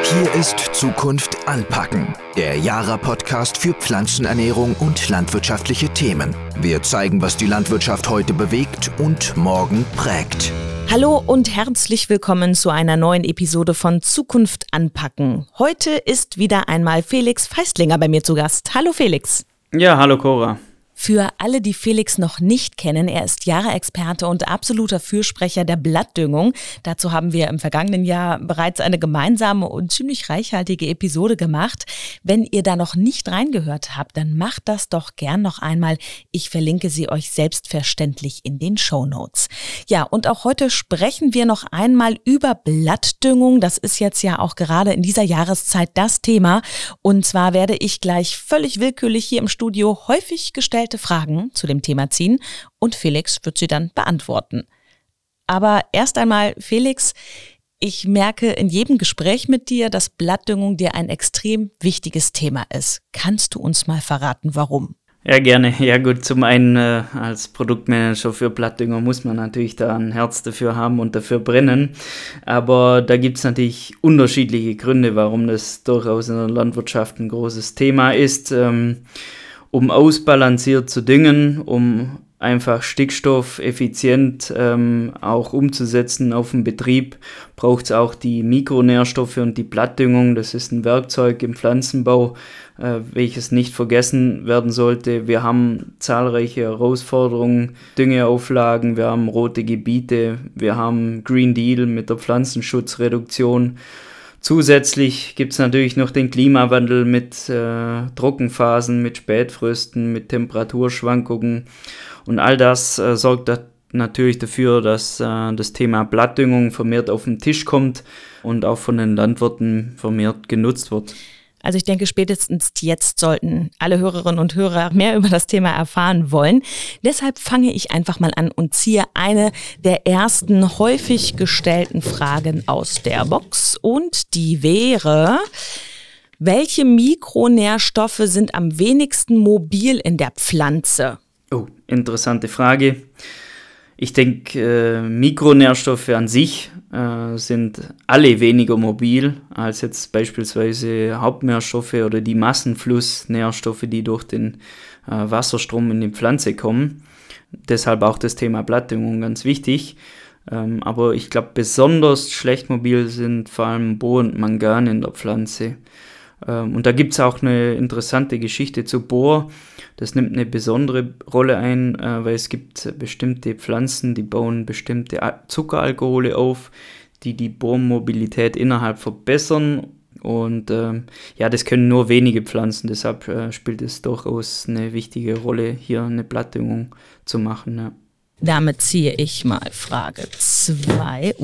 Hier ist Zukunft anpacken, der Yara-Podcast für Pflanzenernährung und landwirtschaftliche Themen. Wir zeigen, was die Landwirtschaft heute bewegt und morgen prägt. Hallo und herzlich willkommen zu einer neuen Episode von Zukunft anpacken. Heute ist wieder einmal Felix Feistlinger bei mir zu Gast. Hallo Felix. Ja, hallo Cora. Für alle, die Felix noch nicht kennen, er ist Yara-Experte und absoluter Fürsprecher der Blattdüngung. Dazu haben wir im vergangenen Jahr bereits eine gemeinsame und ziemlich reichhaltige Episode gemacht. Wenn ihr da noch nicht reingehört habt, dann macht das doch gern noch einmal. Ich verlinke sie euch selbstverständlich in den Shownotes. Ja, und auch heute sprechen wir noch einmal über Blattdüngung. Das ist jetzt ja auch gerade in dieser Jahreszeit das Thema. Und zwar werde ich gleich völlig willkürlich hier im Studio häufig gestellte Fragen zu dem Thema ziehen und Felix wird sie dann beantworten. Aber erst einmal, Felix, ich merke in jedem Gespräch mit dir, dass Blattdüngung dir ein extrem wichtiges Thema ist. Kannst du uns mal verraten, warum? Ja, gerne. Ja gut, zum einen als Produktmanager für Blattdünger muss man natürlich da ein Herz dafür haben und dafür brennen. Aber da gibt es natürlich unterschiedliche Gründe, warum das durchaus in der Landwirtschaft ein großes Thema ist. Um ausbalanciert zu düngen, um einfach Stickstoff effizient auch umzusetzen auf dem Betrieb, braucht es auch die Mikronährstoffe und die Blattdüngung. Das ist ein Werkzeug im Pflanzenbau, welches nicht vergessen werden sollte. Wir haben zahlreiche Herausforderungen, Düngeauflagen, wir haben rote Gebiete, wir haben Green Deal mit der Pflanzenschutzreduktion. Zusätzlich gibt es natürlich noch den Klimawandel mit Trockenphasen, mit Spätfrösten, mit Temperaturschwankungen und all das sorgt natürlich dafür, dass das Thema Blattdüngung vermehrt auf den Tisch kommt und auch von den Landwirten vermehrt genutzt wird. Also ich denke, spätestens jetzt sollten alle Hörerinnen und Hörer mehr über das Thema erfahren wollen. Deshalb fange ich einfach mal an und ziehe eine der ersten häufig gestellten Fragen aus der Box. Und die wäre: Welche Mikronährstoffe sind am wenigsten mobil in der Pflanze? Oh, interessante Frage. Ich denke, Mikronährstoffe an sich sind alle weniger mobil als jetzt beispielsweise Hauptnährstoffe oder die Massenflussnährstoffe, die durch den Wasserstrom in die Pflanze kommen. Deshalb auch das Thema Blattdüngung ganz wichtig. Aber ich glaube, besonders schlecht mobil sind vor allem Bohr und Mangan in der Pflanze. Und da gibt es auch eine interessante Geschichte zu Bohr. Das nimmt eine besondere Rolle ein, weil es gibt bestimmte Pflanzen, die bauen bestimmte Zuckeralkohole auf, die die Bohrmobilität innerhalb verbessern. Und das können nur wenige Pflanzen, deshalb spielt es durchaus eine wichtige Rolle, hier eine Blattdüngung zu machen. Ja. Damit ziehe ich mal Frage 2.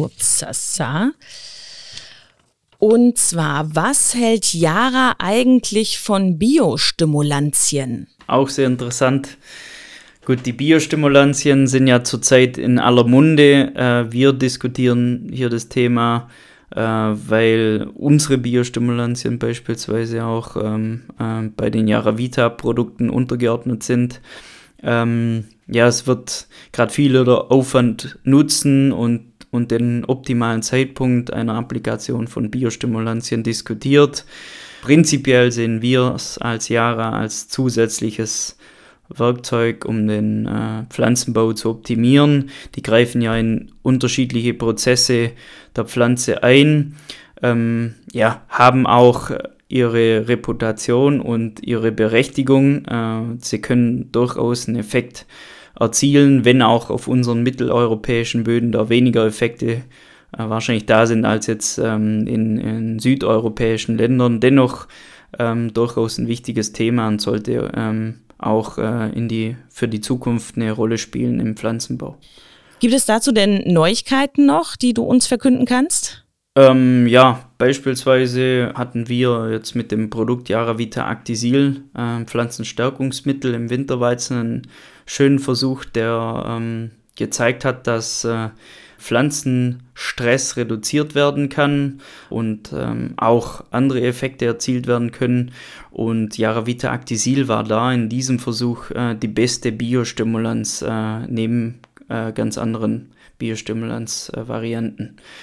Und zwar, was hält Yara eigentlich von Biostimulantien? Auch sehr interessant. Gut, die Biostimulantien sind ja zurzeit in aller Munde. Wir diskutieren hier das Thema, weil unsere Biostimulantien beispielsweise auch bei den YaraVita-Produkten untergeordnet sind. Es wird gerade viel über Aufwand nutzen und den optimalen Zeitpunkt einer Applikation von Biostimulantien diskutiert. Prinzipiell sehen wir es als Yara als zusätzliches Werkzeug, um den Pflanzenbau zu optimieren. Die greifen ja in unterschiedliche Prozesse der Pflanze ein, haben auch ihre Reputation und ihre Berechtigung. Sie können durchaus einen Effekt erzielen, wenn auch auf unseren mitteleuropäischen Böden da weniger Effekte wahrscheinlich da sind als jetzt in südeuropäischen Ländern. Dennoch durchaus ein wichtiges Thema und sollte auch für die Zukunft eine Rolle spielen im Pflanzenbau. Gibt es dazu denn Neuigkeiten noch, die du uns verkünden kannst? Beispielsweise hatten wir jetzt mit dem Produkt YaraVita Actisil, Pflanzenstärkungsmittel im Winterweizen, einen schönen Versuch, der gezeigt hat, dass Pflanzenstress reduziert werden kann und auch andere Effekte erzielt werden können. Und YaraVita Actisil war da in diesem Versuch die beste Biostimulanz neben ganz anderen Biostimulanz-Varianten.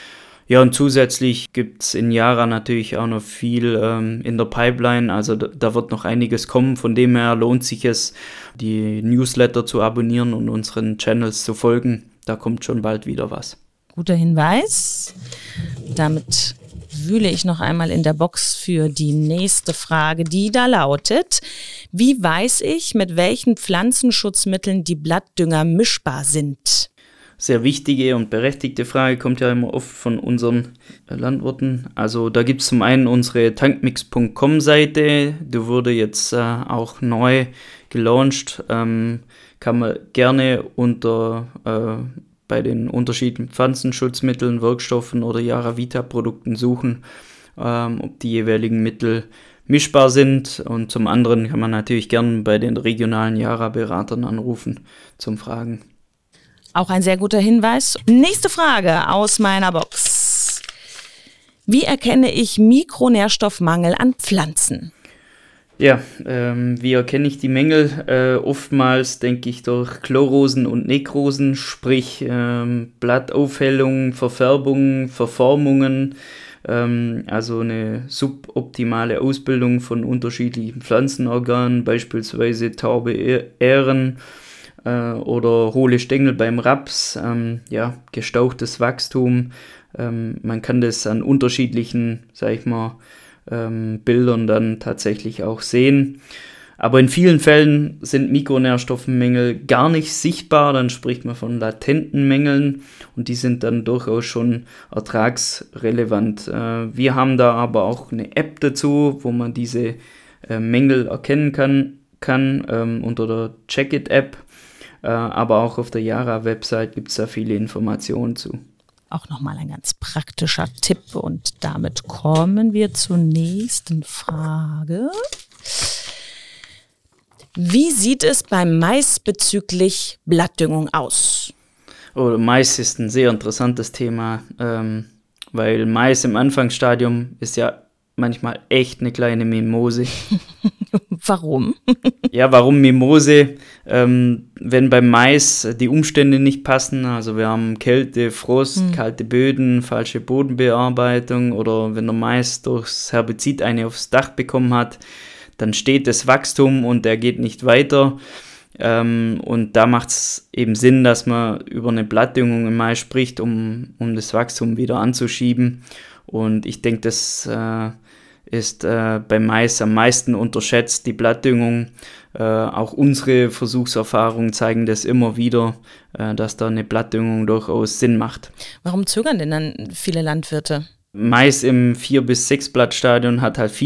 Ja, und zusätzlich gibt es in Yara natürlich auch noch viel in der Pipeline, also da wird noch einiges kommen, von dem her lohnt sich es, die Newsletter zu abonnieren und unseren Channels zu folgen, da kommt schon bald wieder was. Guter Hinweis. Damit wühle ich noch einmal in der Box für die nächste Frage, die da lautet: Wie weiß ich, mit welchen Pflanzenschutzmitteln die Blattdünger mischbar sind? Sehr wichtige und berechtigte Frage, kommt ja immer oft von unseren Landwirten. Also da gibt es zum einen unsere tankmix.com-Seite, die wurde jetzt auch neu gelauncht, kann man gerne bei den unterschiedlichen Pflanzenschutzmitteln, Wirkstoffen oder Yara-Vita-Produkten suchen, ob die jeweiligen Mittel mischbar sind. Und zum anderen kann man natürlich gerne bei den regionalen Yara-Beratern anrufen zum Fragen. Auch ein sehr guter Hinweis. Nächste Frage aus meiner Box. Wie erkenne ich Mikronährstoffmangel an Pflanzen? Ja, wie erkenne ich die Mängel? Oftmals denke ich durch Chlorosen und Nekrosen, sprich Blattaufhellung, Verfärbung, Verformungen, also eine suboptimale Ausbildung von unterschiedlichen Pflanzenorganen, beispielsweise taube Ähren oder hohle Stängel beim Raps, gestauchtes Wachstum. Man kann das an unterschiedlichen, Bildern dann tatsächlich auch sehen. Aber in vielen Fällen sind Mikronährstoffmängel gar nicht sichtbar, dann spricht man von latenten Mängeln und die sind dann durchaus schon ertragsrelevant. Wir haben da aber auch eine App dazu, wo man diese Mängel erkennen kann unter der Check-It-App. Aber auch auf der Yara-Website gibt es da viele Informationen zu. Auch nochmal ein ganz praktischer Tipp und damit kommen wir zur nächsten Frage. Wie sieht es beim Mais bezüglich Blattdüngung aus? Mais ist ein sehr interessantes Thema, weil Mais im Anfangsstadium ist ja manchmal echt eine kleine Mimose. Warum? Ja, warum Mimose? Wenn beim Mais die Umstände nicht passen, also wir haben Kälte, Frost, kalte Böden, falsche Bodenbearbeitung oder wenn der Mais durchs Herbizid eine aufs Dach bekommen hat, dann steht das Wachstum und der geht nicht weiter. Und da macht es eben Sinn, dass man über eine Blattdüngung im Mais spricht, um das Wachstum wieder anzuschieben. Und ich denke, das ist beim Mais am meisten unterschätzt, die Blattdüngung. Auch unsere Versuchserfahrungen zeigen das immer wieder, dass da eine Blattdüngung durchaus Sinn macht. Warum zögern denn dann viele Landwirte? Mais im 4- bis 6-Blattstadium hat halt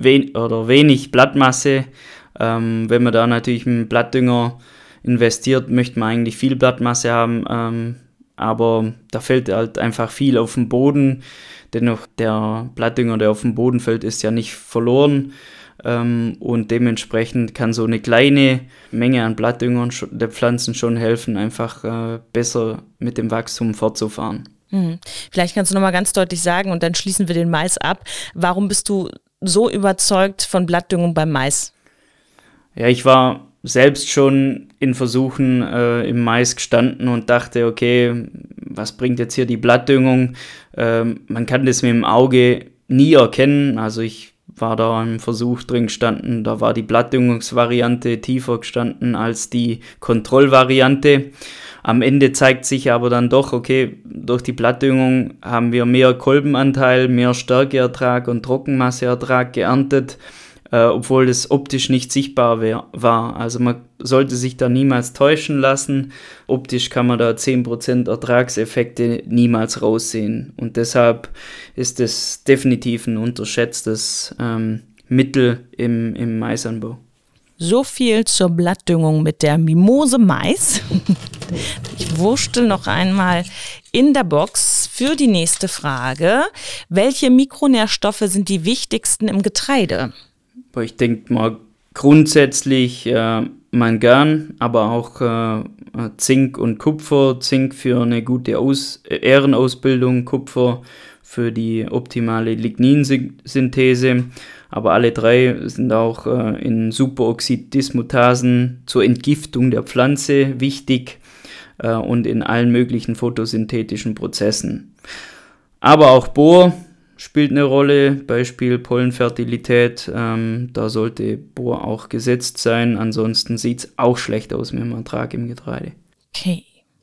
wenig Blattmasse. Wenn man da natürlich einen Blattdünger investiert, möchte man eigentlich viel Blattmasse haben, aber da fällt halt einfach viel auf den Boden. Dennoch, der Blattdünger, der auf den Boden fällt, ist ja nicht verloren und dementsprechend kann so eine kleine Menge an Blattdüngern der Pflanzen schon helfen, einfach besser mit dem Wachstum fortzufahren. Vielleicht kannst du nochmal ganz deutlich sagen und dann schließen wir den Mais ab. Warum bist du so überzeugt von Blattdüngung beim Mais? Ja, ich war selbst schon in Versuchen im Mais gestanden und dachte, okay, was bringt jetzt hier die Blattdüngung? Man kann das mit dem Auge nie erkennen. Also ich war da im Versuch drin gestanden, da war die Blattdüngungsvariante tiefer gestanden als die Kontrollvariante. Am Ende zeigt sich aber dann doch, okay, durch die Blattdüngung haben wir mehr Kolbenanteil, mehr Stärkeertrag und Trockenmasseertrag geerntet, obwohl das optisch nicht sichtbar war. Also man sollte sich da niemals täuschen lassen. Optisch kann man da 10% Ertragseffekte niemals raussehen. Und deshalb ist es definitiv ein unterschätztes Mittel im Maisanbau. So viel zur Blattdüngung mit der Mimose Mais. Ich wurschtel noch einmal in der Box für die nächste Frage. Welche Mikronährstoffe sind die wichtigsten im Getreide? Ich denke mal grundsätzlich Mangan, aber auch Zink und Kupfer. Zink für eine gute Ährenausbildung, Kupfer für die optimale Ligninsynthese. Aber alle drei sind auch in Superoxid-Dismutasen zur Entgiftung der Pflanze wichtig und in allen möglichen photosynthetischen Prozessen. Aber auch Bohr spielt eine Rolle, Beispiel Pollenfertilität, da sollte Bohr auch gesetzt sein, ansonsten sieht es auch schlecht aus mit dem Ertrag im Getreide. Okay.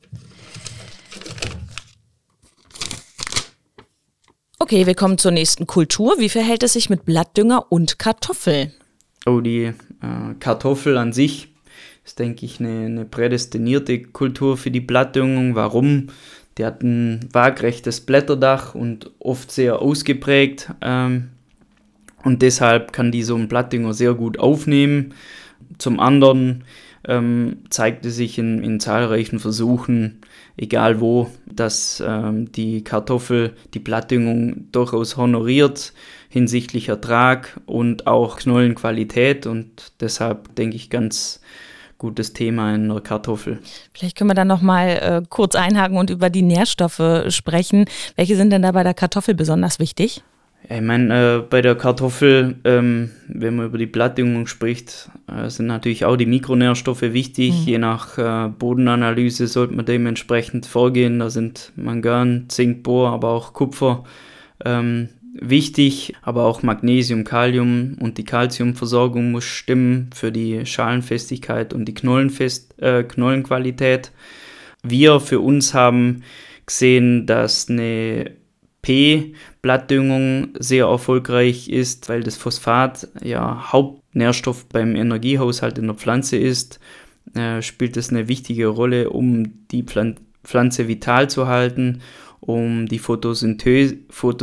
Okay, wir kommen zur nächsten Kultur. Wie verhält es sich mit Blattdünger und Kartoffel? Oh, die Kartoffel an sich ist, denke ich, eine prädestinierte Kultur für die Blattdüngung. Warum? Die hat ein waagrechtes Blätterdach und oft sehr ausgeprägt. Und deshalb kann die so einen Blattdünger sehr gut aufnehmen. Zum anderen zeigte sich in zahlreichen Versuchen, egal wo, dass die Kartoffel die Blattdüngung durchaus honoriert hinsichtlich Ertrag und auch Knollenqualität, und deshalb denke ich, ganz gutes Thema in der Kartoffel. Vielleicht können wir dann nochmal kurz einhaken und über die Nährstoffe sprechen. Welche sind denn da bei der Kartoffel besonders wichtig? Ja, ich meine, bei der Kartoffel, wenn man über die Blattdüngung spricht, sind natürlich auch die Mikronährstoffe wichtig. Je nach Bodenanalyse sollte man dementsprechend vorgehen. Da sind Mangan, Zink, Bohr, aber auch Kupfer wichtig. Aber auch Magnesium, Kalium und die Calciumversorgung muss stimmen für die Schalenfestigkeit und die Knollenqualität. Wir für uns haben gesehen, dass eine Blattdüngung sehr erfolgreich ist, weil das Phosphat ja Hauptnährstoff beim Energiehaushalt in der Pflanze ist, spielt es eine wichtige Rolle, um die Pflanze vital zu halten, um die Photosynthese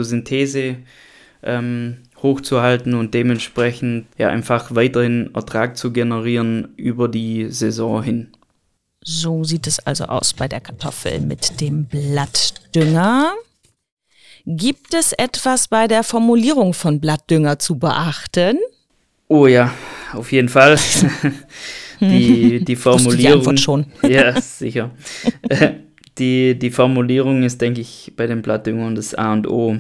hochzuhalten und dementsprechend ja einfach weiterhin Ertrag zu generieren über die Saison hin. So sieht es also aus bei der Kartoffel mit dem Blattdünger. Gibt es etwas bei der Formulierung von Blattdünger zu beachten? Oh ja, auf jeden Fall. Die Formulierung. Die Antwort schon. Ja, sicher. Die Formulierung ist, denke ich, bei den Blattdüngern das A und O.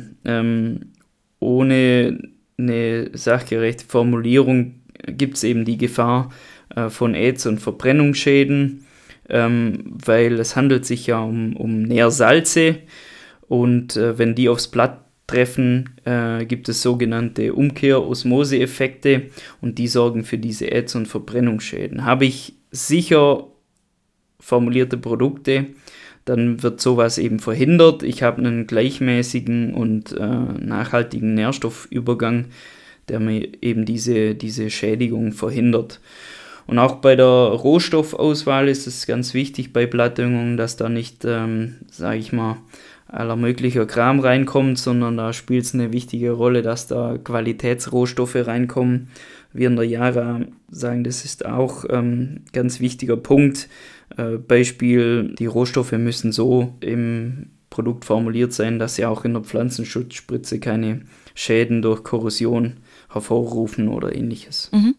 Ohne eine sachgerechte Formulierung gibt es eben die Gefahr von Aids- und Verbrennungsschäden, weil es handelt sich ja um Nährsalze. Und wenn die aufs Blatt treffen, gibt es sogenannte Umkehr-Osmose-Effekte, und die sorgen für diese Aids- und Verbrennungsschäden. Habe ich sicher formulierte Produkte, dann wird sowas eben verhindert. Ich habe einen gleichmäßigen und nachhaltigen Nährstoffübergang, der mir eben diese Schädigung verhindert. Und auch bei der Rohstoffauswahl ist es ganz wichtig bei Blattdüngung, dass da nicht, sage ich mal, aller möglicher Kram reinkommt, sondern da spielt es eine wichtige Rolle, dass da Qualitätsrohstoffe reinkommen. Wir in der Yara sagen, das ist auch ganz wichtiger Punkt. Beispiel, die Rohstoffe müssen so im Produkt formuliert sein, dass sie auch in der Pflanzenschutzspritze keine Schäden durch Korrosion hervorrufen oder ähnliches. Mhm.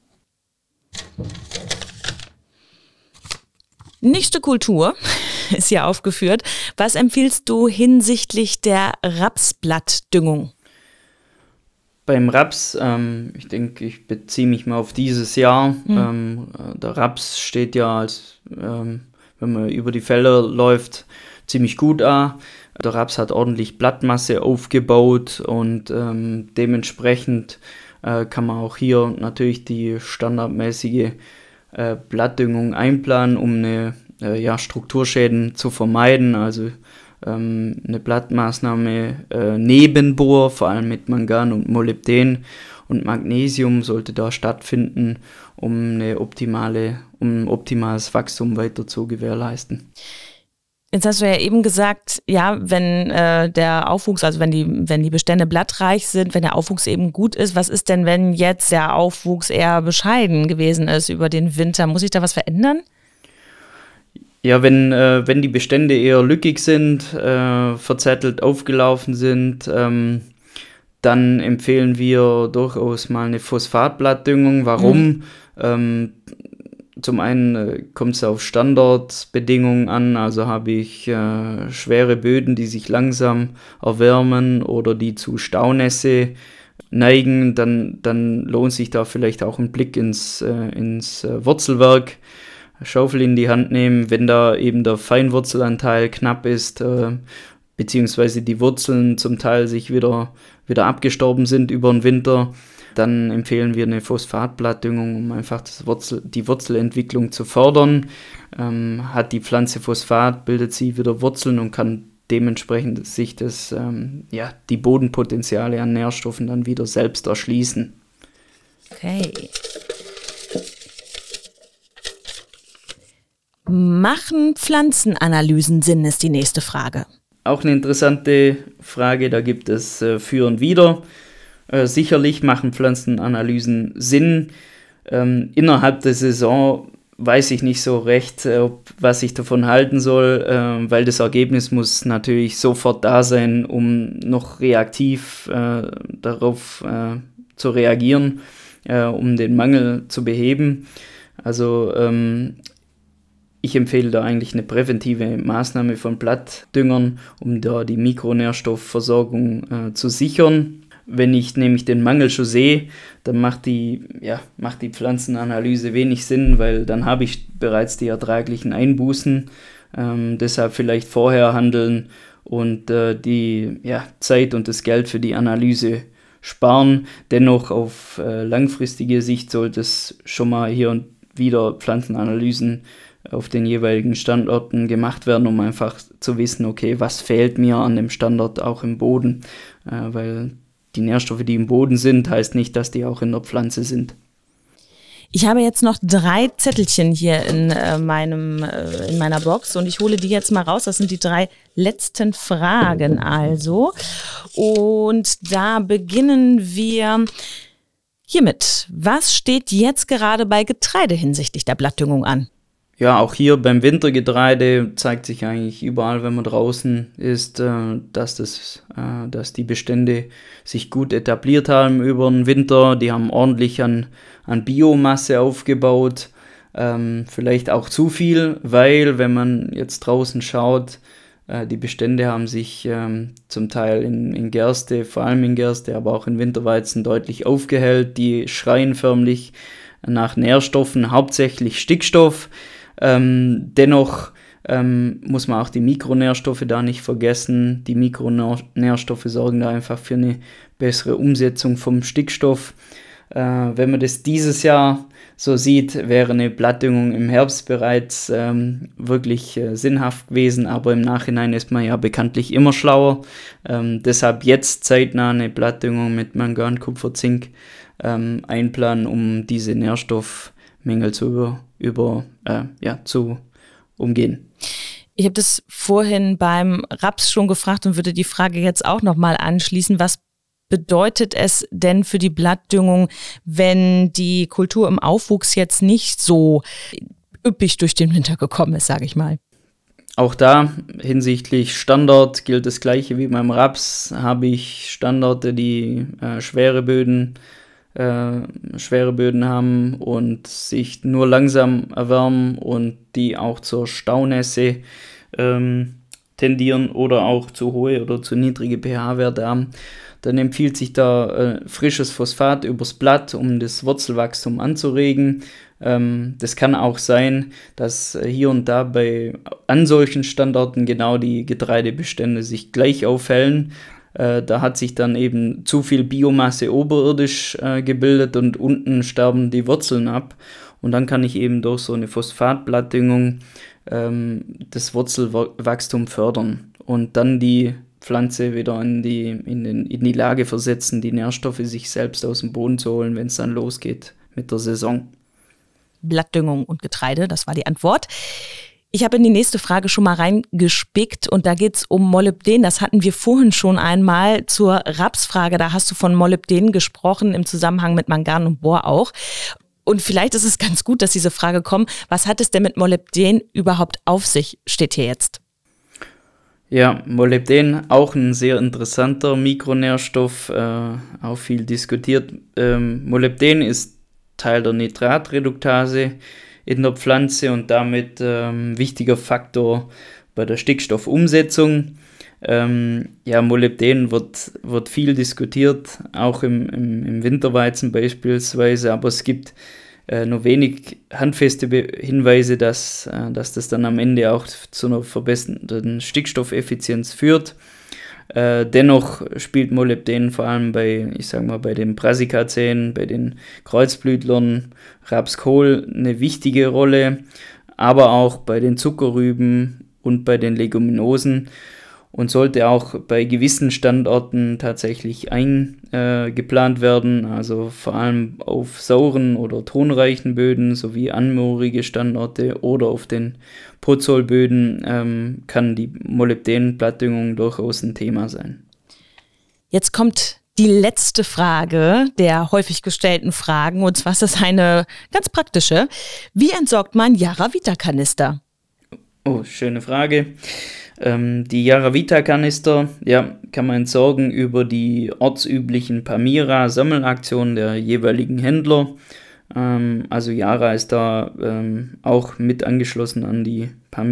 Nächste Kultur ist hier aufgeführt. Was empfiehlst du hinsichtlich der Rapsblattdüngung? Beim Raps, ich denke, ich beziehe mich mal auf dieses Jahr. Der Raps steht ja als, wenn man über die Felder läuft, ziemlich gut an. Der Raps hat ordentlich Blattmasse aufgebaut und dementsprechend kann man auch hier natürlich die standardmäßige Blattdüngung einplanen, um eine Strukturschäden zu vermeiden. Also eine Blattmaßnahme neben Bohr, vor allem mit Mangan und Molybden und Magnesium sollte da stattfinden, um ein optimales Wachstum weiter zu gewährleisten. Jetzt hast du ja eben gesagt, ja, wenn der Aufwuchs, also wenn die Bestände blattreich sind, wenn der Aufwuchs eben gut ist, was ist denn, wenn jetzt der Aufwuchs eher bescheiden gewesen ist über den Winter? Muss sich da was verändern? Ja, wenn die Bestände eher lückig sind, verzettelt aufgelaufen sind, dann empfehlen wir durchaus mal eine Phosphatblattdüngung. Warum? Zum einen kommt es auf Standardbedingungen an, also habe ich schwere Böden, die sich langsam erwärmen oder die zu Staunässe neigen, dann lohnt sich da vielleicht auch ein Blick ins Wurzelwerk, Schaufel in die Hand nehmen. Wenn da eben der Feinwurzelanteil knapp ist, beziehungsweise die Wurzeln zum Teil sich wieder abgestorben sind über den Winter, dann empfehlen wir eine Phosphatblattdüngung, um einfach die Wurzelentwicklung zu fördern. Hat die Pflanze Phosphat, bildet sie wieder Wurzeln und kann dementsprechend sich die Bodenpotenziale an Nährstoffen dann wieder selbst erschließen. Okay. Machen Pflanzenanalysen Sinn, ist die nächste Frage. Auch eine interessante Frage, da gibt es für und wider. Sicherlich machen Pflanzenanalysen Sinn. Innerhalb der Saison weiß ich nicht so recht, was ich davon halten soll, weil das Ergebnis muss natürlich sofort da sein, um noch reaktiv darauf zu reagieren, um den Mangel zu beheben. Also ich empfehle da eigentlich eine präventive Maßnahme von Blattdüngern, um da die Mikronährstoffversorgung zu sichern. Wenn ich nämlich den Mangel schon sehe, dann macht die Pflanzenanalyse wenig Sinn, weil dann habe ich bereits die ertraglichen Einbußen. Deshalb vielleicht vorher handeln und die Zeit und das Geld für die Analyse sparen. Dennoch auf langfristige Sicht sollte es schon mal hier und wieder Pflanzenanalysen auf den jeweiligen Standorten gemacht werden, um einfach zu wissen, okay, was fehlt mir an dem Standort auch im Boden, weil die Nährstoffe, die im Boden sind, heißt nicht, dass die auch in der Pflanze sind. Ich habe jetzt noch 3 Zettelchen hier in meiner Box und ich hole die jetzt mal raus. Das sind die 3 letzten Fragen also. Und da beginnen wir hiermit. Was steht jetzt gerade bei Getreide hinsichtlich der Blattdüngung an? Ja, auch hier beim Wintergetreide zeigt sich eigentlich überall, wenn man draußen ist, dass die Bestände sich gut etabliert haben über den Winter. Die haben ordentlich an Biomasse aufgebaut, vielleicht auch zu viel, weil wenn man jetzt draußen schaut, die Bestände haben sich zum Teil in Gerste, vor allem in Gerste, aber auch in Winterweizen deutlich aufgehellt. Die schreien förmlich nach Nährstoffen, hauptsächlich Stickstoff. Dennoch muss man auch die Mikronährstoffe da nicht vergessen. Die Mikronährstoffe sorgen da einfach für eine bessere Umsetzung vom Stickstoff. Wenn man das dieses Jahr so sieht, wäre eine Blattdüngung im Herbst bereits wirklich sinnhaft gewesen, aber im Nachhinein ist man ja bekanntlich immer schlauer. Deshalb jetzt zeitnah eine Blattdüngung mit Mangan, Kupfer, Zink einplanen, um diese Nährstoffmängel zu umgehen. Ich habe das vorhin beim Raps schon gefragt und würde die Frage jetzt auch nochmal anschließen. Was bedeutet es denn für die Blattdüngung, wenn die Kultur im Aufwuchs jetzt nicht so üppig durch den Winter gekommen ist, sage ich mal? Auch da hinsichtlich Standort gilt das Gleiche wie beim Raps. Habe ich Standorte, die schwere Böden haben und sich nur langsam erwärmen und die auch zur Staunässe tendieren oder auch zu hohe oder zu niedrige pH-Werte haben, dann empfiehlt sich da frisches Phosphat übers Blatt, um das Wurzelwachstum anzuregen. Das kann auch sein, dass hier und da an solchen Standorten genau die Getreidebestände sich gleich aufhellen. Da hat sich dann eben zu viel Biomasse oberirdisch gebildet und unten sterben die Wurzeln ab. Und dann kann ich eben durch so eine Phosphatblattdüngung das Wurzelwachstum fördern und dann die Pflanze wieder in die Lage versetzen, die Nährstoffe sich selbst aus dem Boden zu holen, wenn es dann losgeht mit der Saison. Blattdüngung und Getreide, das war die Antwort. Ich habe in die nächste Frage schon mal reingespickt und da geht es um Molybden. Das hatten wir vorhin schon einmal zur Rapsfrage. Da hast du von Molybden gesprochen im Zusammenhang mit Mangan und Bor auch. Und vielleicht ist es ganz gut, dass diese Frage kommt. Was hat es denn mit Molybden überhaupt auf sich, steht hier jetzt? Ja, Molybden, auch ein sehr interessanter Mikronährstoff, auch viel diskutiert. Molybden ist Teil der Nitratreduktase in der Pflanze und damit wichtiger Faktor bei der Stickstoffumsetzung. Molybden wird viel diskutiert, auch im Winterweizen beispielsweise, aber es gibt nur wenig handfeste Hinweise, dass das dann am Ende auch zu einer verbesserten Stickstoffeffizienz führt. Dennoch spielt Molybden vor allem bei den Brassicaceen, bei den Kreuzblütlern, Rapskohl eine wichtige Rolle, aber auch bei den Zuckerrüben und bei den Leguminosen und sollte auch bei gewissen Standorten tatsächlich eingeplant werden, also vor allem auf sauren oder tonreichen Böden sowie anmoorige Standorte oder auf den Pozolböden kann die Molybden-Blattdüngung durchaus ein Thema sein. Jetzt kommt die letzte Frage der häufig gestellten Fragen, und zwar ist das eine ganz praktische. Wie entsorgt man YaraVita-Kanister? Oh, schöne Frage. Die YaraVita-Kanister, kann man entsorgen über die ortsüblichen Pamira-Sammelaktionen der jeweiligen Händler. Also Yara ist da auch mit angeschlossen an die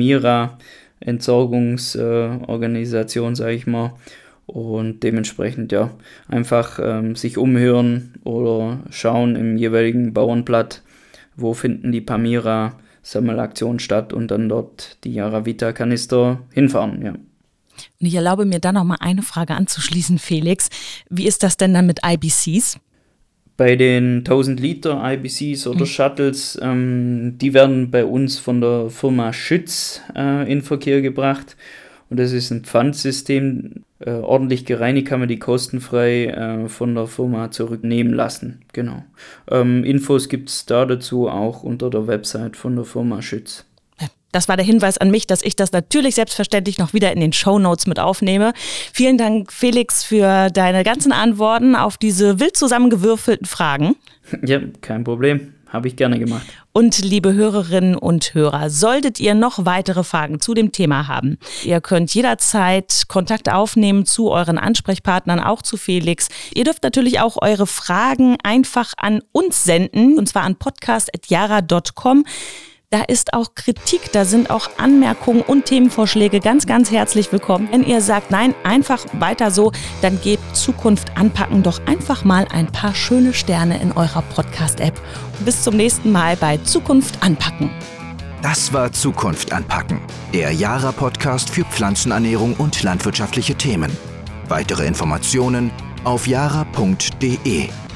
Pamira-Entsorgungsorganisation, sage ich mal. Und dementsprechend einfach sich umhören oder schauen im jeweiligen Bauernblatt, wo finden die Pamira-Sammelaktionen statt und dann dort die YaraVita-Kanister hinfahren, ja. Und ich erlaube mir da noch mal eine Frage anzuschließen, Felix. Wie ist das denn dann mit IBCs? Bei den 1000 Liter IBCs oder Shuttles, die werden bei uns von der Firma Schütz in Verkehr gebracht. Und das ist ein Pfandsystem. Ordentlich gereinigt kann man die kostenfrei von der Firma zurücknehmen lassen. Genau. Infos gibt es da dazu auch unter der Website von der Firma Schütz. Das war der Hinweis an mich, dass ich das natürlich selbstverständlich noch wieder in den Shownotes mit aufnehme. Vielen Dank, Felix, für deine ganzen Antworten auf diese wild zusammengewürfelten Fragen. Ja, kein Problem. Habe ich gerne gemacht. Und liebe Hörerinnen und Hörer, solltet ihr noch weitere Fragen zu dem Thema haben, ihr könnt jederzeit Kontakt aufnehmen zu euren Ansprechpartnern, auch zu Felix. Ihr dürft natürlich auch eure Fragen einfach an uns senden, und zwar an podcast@yara.com. Da ist auch Kritik, da sind auch Anmerkungen und Themenvorschläge ganz, ganz herzlich willkommen. Wenn ihr sagt, nein, einfach weiter so, dann gebt Zukunft anpacken doch einfach mal ein paar schöne Sterne in eurer Podcast-App. Bis zum nächsten Mal bei Zukunft anpacken. Das war Zukunft anpacken, der Yara-Podcast für Pflanzenernährung und landwirtschaftliche Themen. Weitere Informationen auf yara.de.